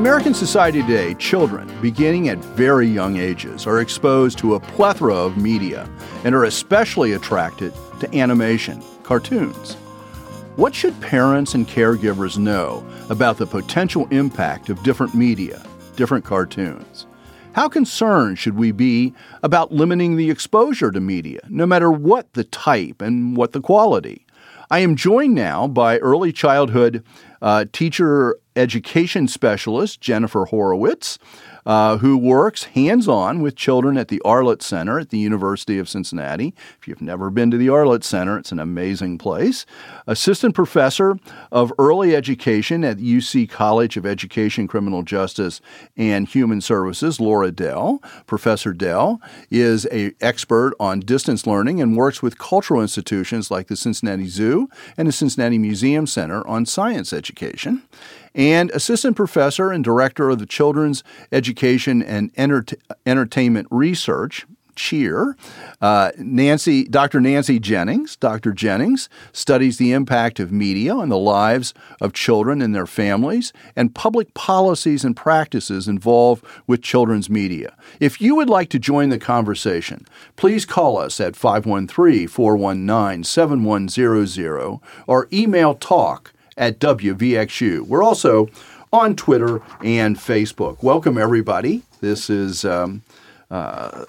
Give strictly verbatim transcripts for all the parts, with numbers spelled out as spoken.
American society today, children, beginning at very young ages, are exposed to a plethora of media and are especially attracted to animation, cartoons. What should parents and caregivers know about the potential impact of different media, different cartoons? How concerned should we be about limiting the exposure to media, no matter what the type and what the quality? I am joined now by early childhood uh, teacher education specialist Jennifer Horowitz, uh, who works hands-on with children at the Arlett Center at the University of Cincinnati. If you've never been to the Arlett Center, it's an amazing place. Assistant professor of early education at U C College of Education, Criminal Justice, and Human Services, Laura Dell. Professor Dell is an expert on distance learning and works with cultural institutions like the Cincinnati Zoo and the Cincinnati Museum Center on science education. And assistant professor and director of the Children's Education and Enter- Entertainment Research, CHEER, uh, Nancy, Doctor Nancy Jennings. Doctor Jennings studies the impact of media on the lives of children and their families and public policies and practices involved with children's media. If you would like to join the conversation, please call us at five one three, four one nine, seven one zero zero or email talk at W V X U. We're also on Twitter and Facebook. Welcome, everybody. This is um, uh,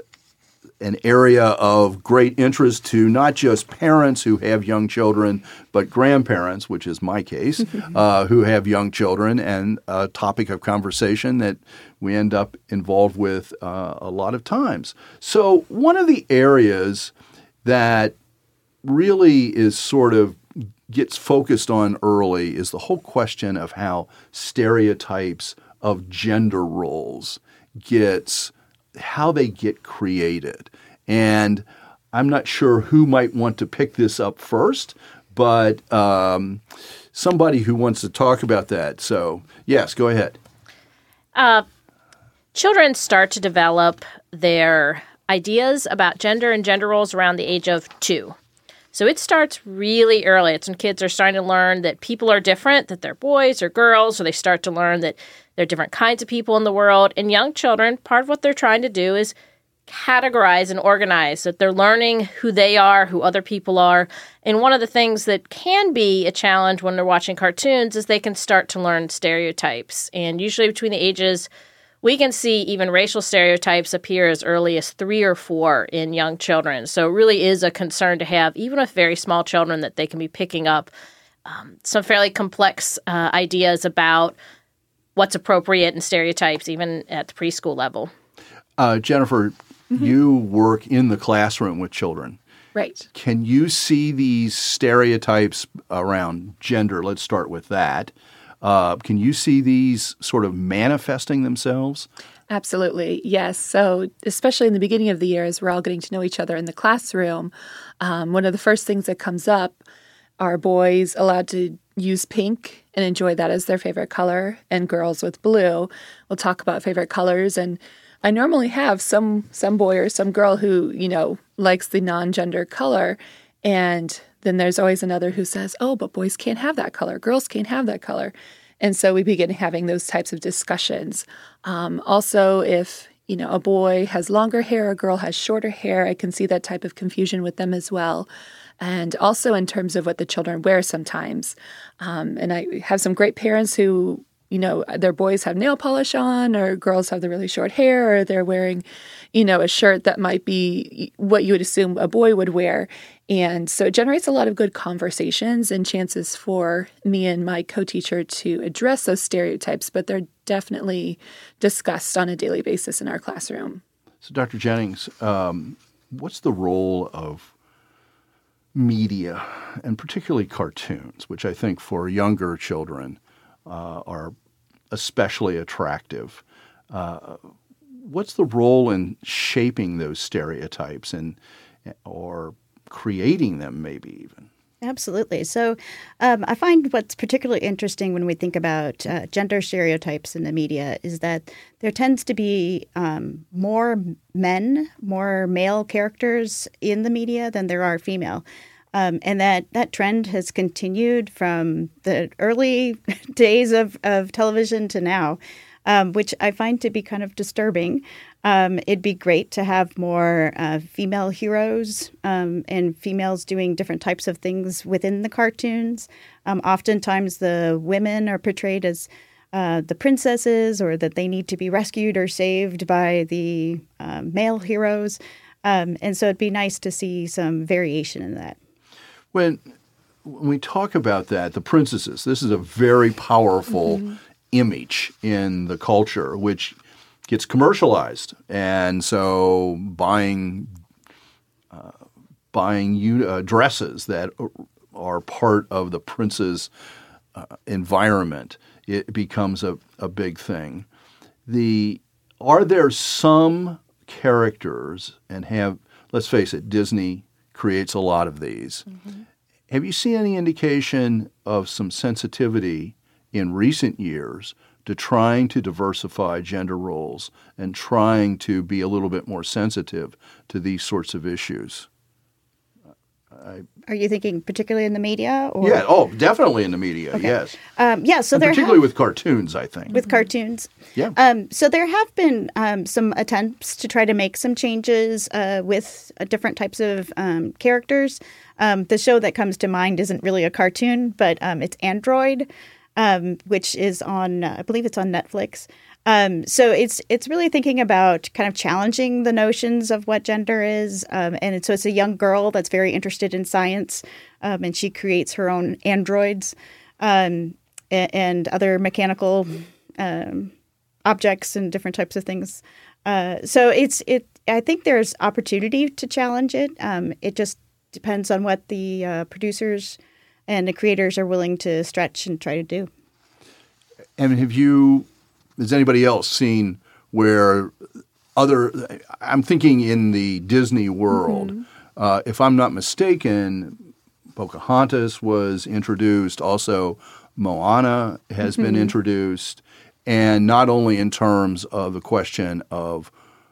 an area of great interest to not just parents who have young children, but grandparents, which is my case, uh, who have young children, and a topic of conversation that we end up involved with uh, a lot of times. So one of the areas that really is sort of gets focused on early is the whole question of how stereotypes of gender roles gets, how they get created. And I'm not sure who might want to pick this up first, but um, somebody who wants to talk about that. So, yes, go ahead. Uh, children start to develop their ideas about gender and gender roles around the age of two. So it starts really early. It's when kids are starting to learn that people are different, that they're boys or girls, or they start to learn that there are different kinds of people in the world. And young children, part of what they're trying to do is categorize and organize, that they're learning who they are, who other people are. And one of the things that can be a challenge when they're watching cartoons is they can start to learn stereotypes. And usually between the ages, we can see even racial stereotypes appear as early as three or four in young children. So it really is a concern to have, even with very small children, that they can be picking up um, some fairly complex uh, ideas about what's appropriate in stereotypes, even at the preschool level. Uh, Jennifer, mm-hmm. you work in the classroom with children. Right. Can you see these stereotypes around gender? Let's start with that. Uh, can you see these sort of manifesting themselves? Absolutely, yes. So especially in the beginning of the year, as we're all getting to know each other in the classroom, um, one of the first things that comes up are boys allowed to use pink and enjoy that as their favorite color, and girls with blue. We'll talk about favorite colors, and I normally have some some boy or some girl who, you know, likes the non-gender color, and then there's always another who says, oh, but boys can't have that color. Girls can't have that color. And so we begin having those types of discussions. Um, also, if, you know, a boy has longer hair, a girl has shorter hair, I can see that type of confusion with them as well. And also in terms of what the children wear sometimes. Um, and I have some great parents who, you know, their boys have nail polish on, or girls have the really short hair, or they're wearing, you know, a shirt that might be what you would assume a boy would wear. And so it generates a lot of good conversations and chances for me and my co-teacher to address those stereotypes, but they're definitely discussed on a daily basis in our classroom. So, Doctor Jennings, um, what's the role of media, and particularly cartoons, which I think for younger children uh, are especially attractive? Uh, what's the role in shaping those stereotypes and or creating them, maybe even? Absolutely. So um, I find what's particularly interesting when we think about uh, gender stereotypes in the media is that there tends to be um, more men, more male characters in the media than there are female. Um, and that, that trend has continued from the early days of, of television to now, um, which I find to be kind of disturbing. Um, it'd be great to have more uh, female heroes um, and females doing different types of things within the cartoons. Um, oftentimes the women are portrayed as uh, the princesses, or that they need to be rescued or saved by the um, male heroes. Um, and so it'd be nice to see some variation in that. When, when we talk about that, the princesses, this is a very powerful mm-hmm. image in the culture, which gets commercialized. And so buying uh, buying uh, dresses that are part of the prince's uh, environment, it becomes a, a big thing. The Are there some characters, and have, let's face it, Disney creates a lot of these. Mm-hmm. Have you seen any indication of some sensitivity in recent years to trying to diversify gender roles and trying to be a little bit more sensitive to these sorts of issues? I, Are you thinking particularly in the media? Or? Yeah, oh, definitely in the media, okay. yes. Um, yeah, so and there particularly have, with cartoons, I think. With cartoons. Yeah. Um, so there have been um, some attempts to try to make some changes uh, with uh, different types of um, characters. Um, the show that comes to mind isn't really a cartoon, but um, it's Android, um, which is on, uh, I believe it's on Netflix. Um, so it's it's really thinking about kind of challenging the notions of what gender is. Um, and it, so it's a young girl that's very interested in science, um, and she creates her own androids um, and, and other mechanical um, objects and different types of things. Uh, so it's it. I think there's opportunity to challenge it. Um, it just depends on what the uh, producers and the creators are willing to stretch and try to do. And have you... Has anybody else seen where other – I'm thinking in the Disney world. Mm-hmm. Uh, if I'm not mistaken, Pocahontas was introduced. Also, Moana has mm-hmm. been introduced. And not only in terms of the question of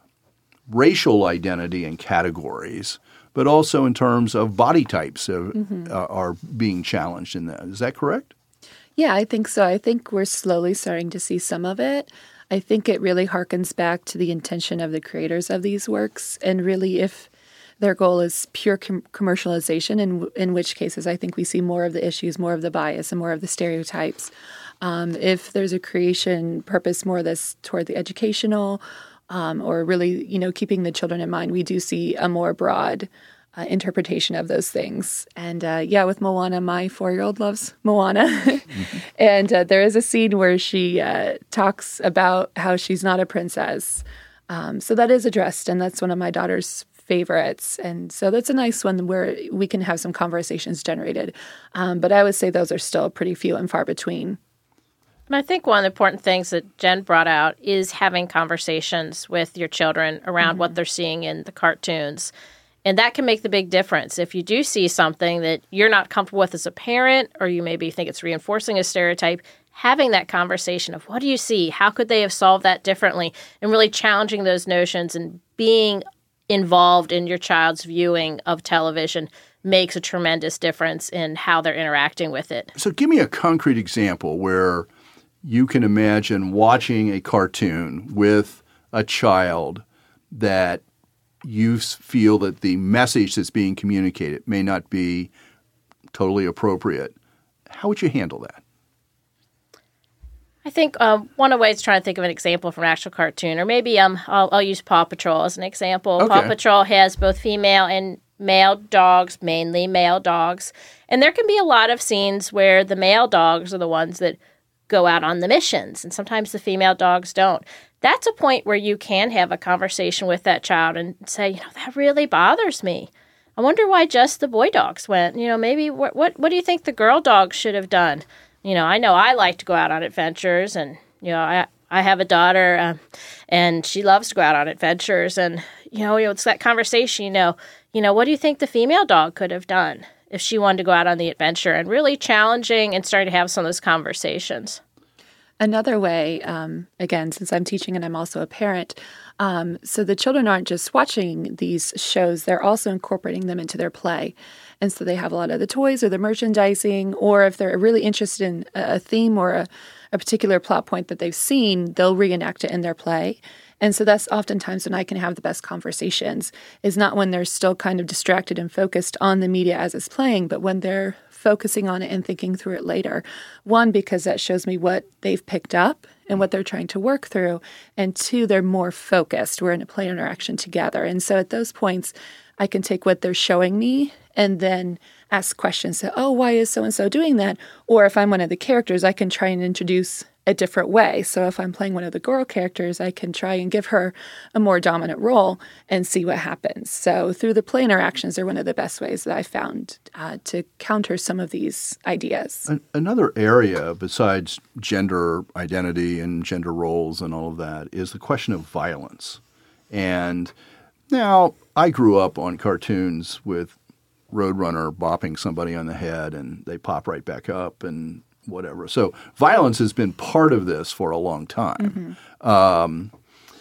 racial identity and categories, but also in terms of body types of, mm-hmm. uh, are being challenged in that. Is that correct? Yeah, I think so. I think we're slowly starting to see some of it. I think it really harkens back to the intention of the creators of these works. And really, if their goal is pure com- commercialization, in, in which cases I think we see more of the issues, more of the bias, and more of the stereotypes. Um, if there's a creation purpose more this toward the educational um, or really, you know, keeping the children in mind, we do see a more broad Uh, interpretation of those things. And uh, yeah, with Moana, my four-year-old loves Moana. mm-hmm. And uh, there is a scene where she uh, talks about how she's not a princess. Um, so that is addressed, and that's one of my daughter's favorites. And so that's a nice one where we can have some conversations generated. Um, but I would say those are still pretty few and far between. And I think one of the important things that Jen brought out is having conversations with your children around mm-hmm. what they're seeing in the cartoons. And that can make the big difference. If you do see something that you're not comfortable with as a parent, or you maybe think it's reinforcing a stereotype, having that conversation of what do you see? How could they have solved that differently? And really challenging those notions and being involved in your child's viewing of television makes a tremendous difference in how they're interacting with it. So give me a concrete example where you can imagine watching a cartoon with a child that you feel that the message that's being communicated may not be totally appropriate. How would you handle that? I think um, one of the ways to try to think of an example from an actual cartoon, or maybe um, I'll, I'll use Paw Patrol as an example. Okay. Paw Patrol has both female and male dogs, mainly male dogs. And there can be a lot of scenes where the male dogs are the ones that go out on the missions, and sometimes the female dogs don't. That's a point where you can have a conversation with that child and say, you know, that really bothers me. I wonder why just the boy dogs went. You know, maybe what what what do you think the girl dogs should have done? You know, I know I like to go out on adventures, and you know, I I have a daughter, uh, and she loves to go out on adventures, and you know, it's that conversation. You know, you know, what do you think the female dog could have done if she wanted to go out on the adventure? And really challenging and starting to have some of those conversations. Another way, um, again, since I'm teaching and I'm also a parent, Um, so the children aren't just watching these shows, they're also incorporating them into their play. And so they have a lot of the toys or the merchandising, or if they're really interested in a theme or a, a particular plot point that they've seen, they'll reenact it in their play. And so that's oftentimes when I can have the best conversations, is not when they're still kind of distracted and focused on the media as it's playing, but when they're focusing on it and thinking through it later. One, because that shows me what they've picked up and what they're trying to work through. And two, they're more focused. We're in a play interaction together. And so at those points, I can take what they're showing me and then ask questions. So, oh, why is so-and-so doing that? Or if I'm one of the characters, I can try and introduce a different way. So if I'm playing one of the girl characters, I can try and give her a more dominant role and see what happens. So through the play interactions are one of the best ways that I found uh, to counter some of these ideas. Another area besides gender identity and gender roles and all of that is the question of violence. And now I grew up on cartoons with Roadrunner bopping somebody on the head and they pop right back up and whatever. So violence has been part of this for a long time. Mm-hmm. Um,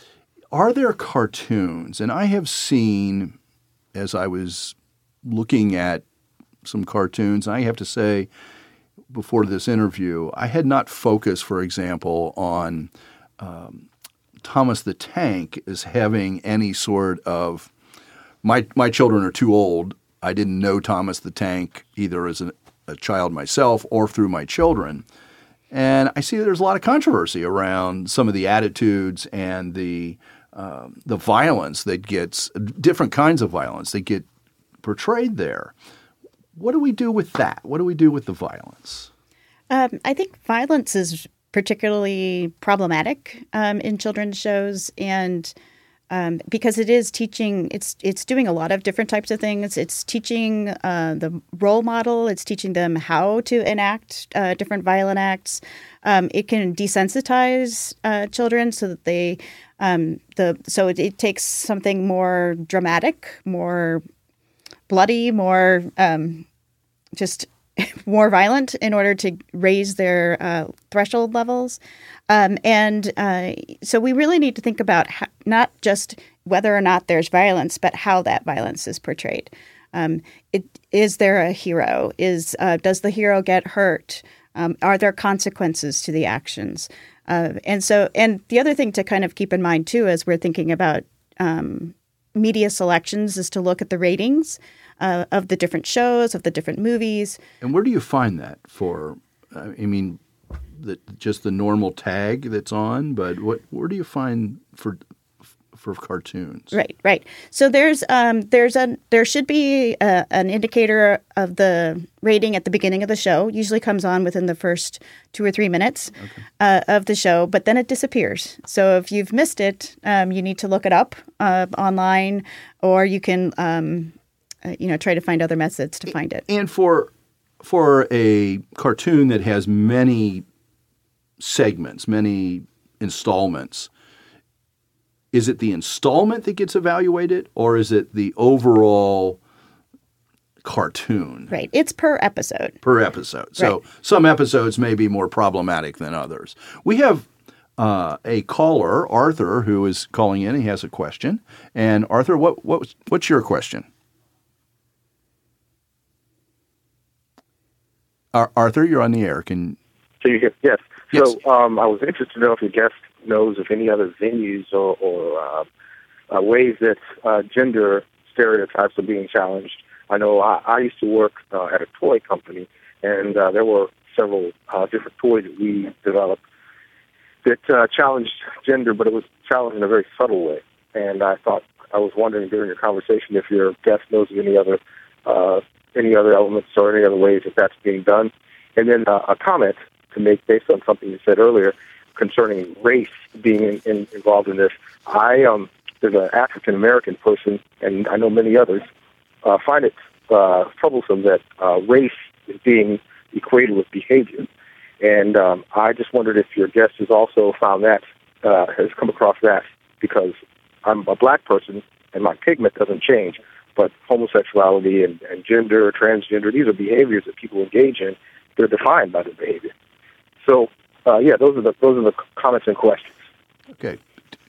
are there cartoons, and I have seen, as I was looking at some cartoons, and I have to say before this interview, I had not focused, for example, on um, Thomas the Tank as having any sort of my my children are too old. I didn't know Thomas the Tank either as an a child myself or through my children. And I see there's a lot of controversy around some of the attitudes and the um, the violence that gets – different kinds of violence that get portrayed there. What do we do with that? What do we do with the violence? Um, I think violence is particularly problematic um, in children's shows and – Um, because it is teaching, it's it's doing a lot of different types of things. It's teaching uh, the role model. It's teaching them how to enact uh, different violent acts. Um, it can desensitize uh, children so that they, um, the so it, it takes something more dramatic, more bloody, more um, just more violent in order to raise their uh, threshold levels. Um, and uh, so we really need to think about how, not just whether or not there's violence, but how that violence is portrayed. Um, it, is there a hero? Is uh, does the hero get hurt? Um, are there consequences to the actions? Uh, and so, and the other thing to kind of keep in mind too, as we're thinking about um, media selections, is to look at the ratings uh, of the different shows, of the different movies. And where do you find that for? I mean. The, just the normal tag that's on, but what where do you find for for cartoons? Right, right. So there's um there's a there should be a, an indicator of the rating at the beginning of the show. Usually comes on within the first two or three minutes okay. uh, of the show, but then it disappears. So if you've missed it, um, you need to look it up uh, online, or you can um, uh, you know try to find other methods to find it. And for for a cartoon that has many segments, many installments, is it the installment that gets evaluated or is it the overall cartoon? Right. It's per episode. Per episode. So right. Some episodes may be more problematic than others. We have uh, a caller, Arthur, who is calling in. He has a question. And Arthur, what, what what's your question? Uh, Arthur, you're on the air. Can So you get yes. Yes. So um, I was interested to know if your guest knows of any other venues or, or uh, uh, ways that uh, gender stereotypes are being challenged. I know I, I used to work uh, at a toy company, and uh, there were several uh, different toys that we developed that uh, challenged gender, but it was challenged in a very subtle way. And I thought I was wondering during your conversation if your guest knows of any other uh, any other elements or any other ways that that's being done. And then uh, a comment to make based on something you said earlier concerning race being in, in, involved in this. I um, there's an African American person, and I know many others, uh, find it uh, troublesome that uh, race is being equated with behavior. And um, I just wondered if your guest has also found that, uh, has come across that, because I'm a black person and my pigment doesn't change, but homosexuality and, and gender, transgender, these are behaviors that people engage in. They're defined by their behavior. So, uh, yeah, those are the those are the comments and questions. Okay.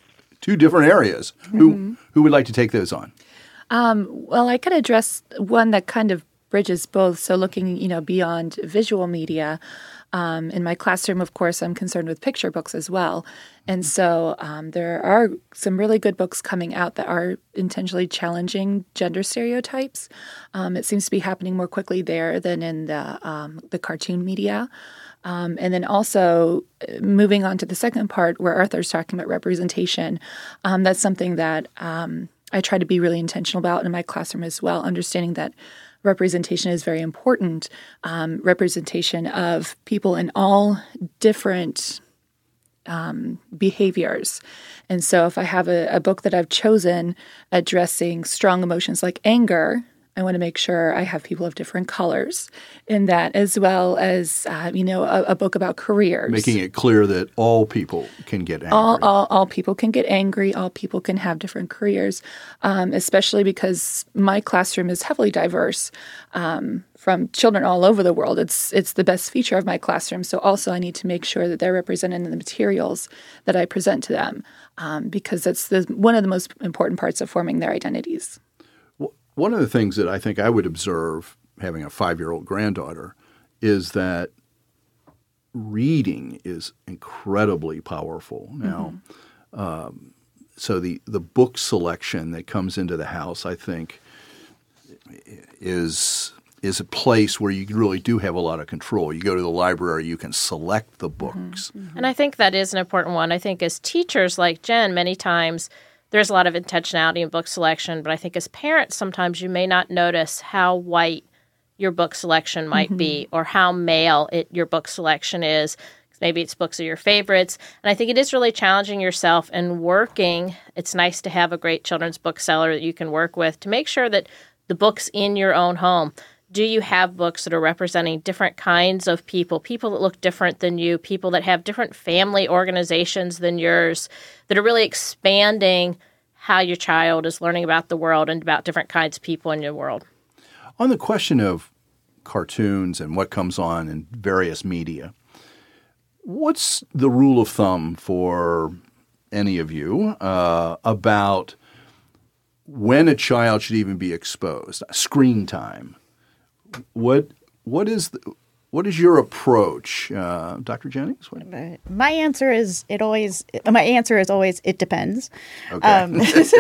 two different areas. Mm-hmm. Who who would like to take those on? Um, well, I could address one that kind of bridges both. So looking, you know, beyond visual media. Um, in my classroom, of course, I'm concerned with picture books as well. And so um, there are some really good books coming out that are intentionally challenging gender stereotypes. Um, it seems to be happening more quickly there than in the um, the cartoon media. Um, and then also moving on to the second part where Arthur's talking about representation, um, that's something that um, I try to be really intentional about in my classroom as well, understanding that representation is very important, um, representation of people in all different um, behaviors. And so if I have a, a book that I've chosen addressing strong emotions like anger, I want to make sure I have people of different colors in that, as well as, uh, you know, a, a book about careers. Making it clear that all people can get angry. All, all, all people can get angry. All people can have different careers, um, especially because my classroom is heavily diverse um, from children all over the world. It's it's the best feature of my classroom. So also I need to make sure that they're represented in the materials that I present to them um, because that's the, one of the most important parts of forming their identities. One of the things that I think I would observe having a five-year-old granddaughter is that reading is incredibly powerful now. Mm-hmm. Um, so the, the book selection that comes into the house, I think, is is a place where you really do have a lot of control. You go to the library, you can select the books. Mm-hmm. And I think that is an important one. I think as teachers like Jen, many times – there's a lot of intentionality in book selection, but I think as parents, sometimes you may not notice how white your book selection might mm-hmm. be or how male it, your book selection is. Maybe it's books of your favorites. And I think it is really challenging yourself and working. It's nice to have a great children's bookseller that you can work with to make sure that the books in your own home, do you have books that are representing different kinds of people, people that look different than you, people that have different family organizations than yours, that are really expanding how your child is learning about the world and about different kinds of people in your world? On the question of cartoons and what comes on in various media, what's the rule of thumb for any of you uh, about when a child should even be exposed? Screen time. What what is the, what is your approach, uh, Doctor Jennings? What? My answer is it always. My answer is always it depends. Okay. Um,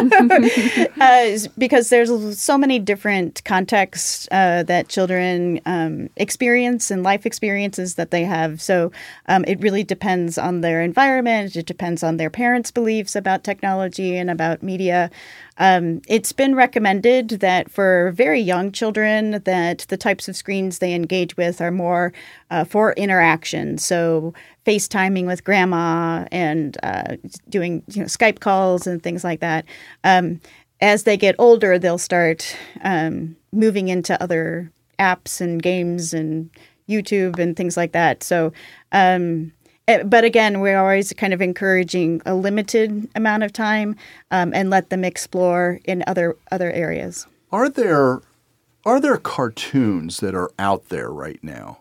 uh, because there's so many different contexts uh, that children um, experience and life experiences that they have. So um, it really depends on their environment. It depends on their parents' beliefs about technology and about media. Um, it's been recommended that for very young children that the types of screens they engage with are more uh, for interaction. So FaceTiming with grandma and uh, doing you know, Skype calls and things like that. Um, as they get older, they'll start um, moving into other apps and games and YouTube and things like that. So um But again, we're always kind of encouraging a limited amount of time um, and let them explore in other other areas. Are there are there cartoons that are out there right now?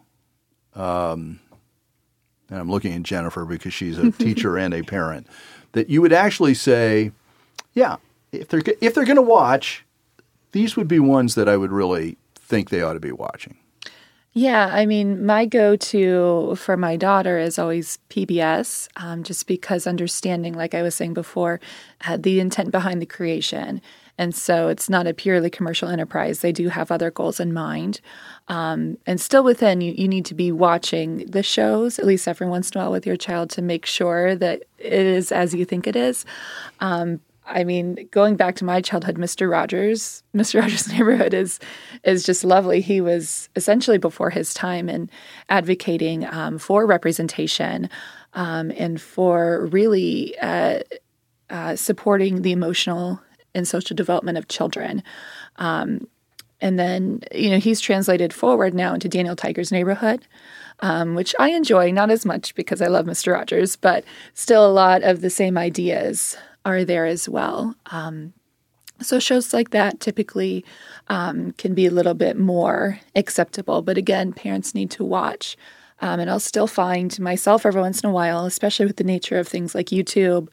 Um, and I'm looking at Jennifer because she's a teacher and a parent. That you would actually say, yeah, if they're if they're going to watch, these would be ones that I would really think they ought to be watching. Yeah, I mean, my go-to for my daughter is always P B S, um, just because understanding, like I was saying before, uh, the intent behind the creation. And so it's not a purely commercial enterprise. They do have other goals in mind. Um, and still within, you, you need to be watching the shows, at least every once in a while with your child to make sure that it is as you think it is. Um I mean, going back to my childhood, Mister Rogers, Mister Rogers' Neighborhood is is just lovely. He was essentially before his time in advocating um, for representation um, and for really uh, uh, supporting the emotional and social development of children. Um, and then, you know, he's translated forward now into Daniel Tiger's Neighborhood, um, which I enjoy, not as much because I love Mister Rogers, but still a lot of the same ideas are there as well. Um, so shows like that typically um, can be a little bit more acceptable. But again, parents need to watch. Um, and I'll still find myself every once in a while, especially with the nature of things like YouTube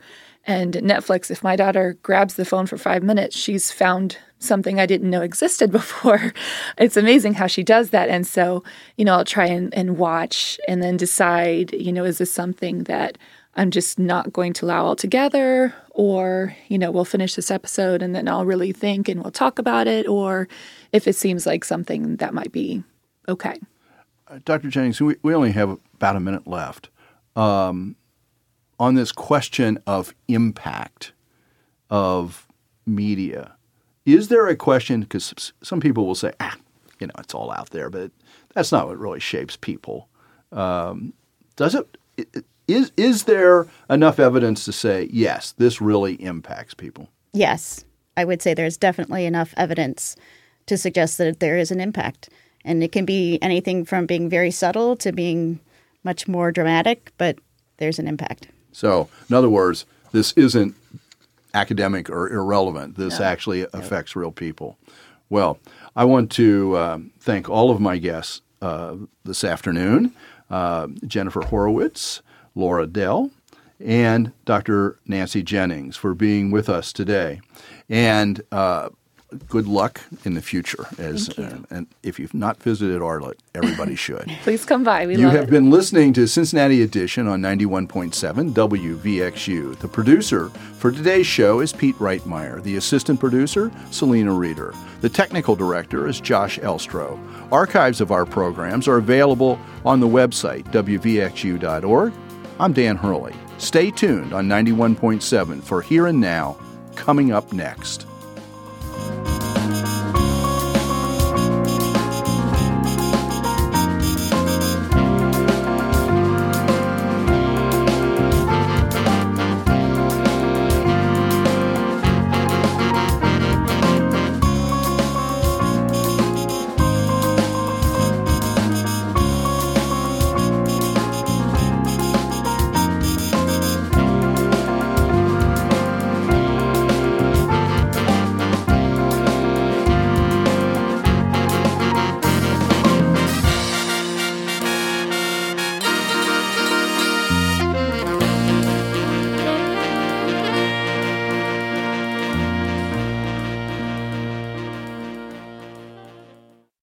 And Netflix, if my daughter grabs the phone for five minutes, she's found something I didn't know existed before. It's amazing how she does that. And so, you know, I'll try and, and watch and then decide, you know, is this something that I'm just not going to allow altogether? Or, you know, we'll finish this episode and then I'll really think and we'll talk about it. Or if it seems like something that might be okay. Uh, Doctor Jennings, we, we only have about a minute left. Um, on this question of impact of media, is there a question, because some people will say, ah, you know, it's all out there, but that's not what really shapes people. Um, does it, is, is there enough evidence to say, yes, this really impacts people? Yes, I would say there's definitely enough evidence to suggest that there is an impact. And it can be anything from being very subtle to being much more dramatic, but there's an impact. So, in other words, this isn't academic or irrelevant. This no. actually affects real people. Well, I want to uh, thank all of my guests uh, this afternoon, uh, Jennifer Horowitz, Laura Dell, and Doctor Nancy Jennings for being with us today. And uh, good luck in the future. As uh, and if you've not visited Arlott, everybody should. Please come by. We you love have it. been listening to Cincinnati Edition on ninety-one point seven W V X U. The producer for today's show is Pete Reitmeyer. The assistant producer, Selena Reeder. The technical director is Josh Elstro. Archives of our programs are available on the website, W V X U dot org. I'm Dan Hurley. Stay tuned on ninety-one point seven for Here and Now, coming up next.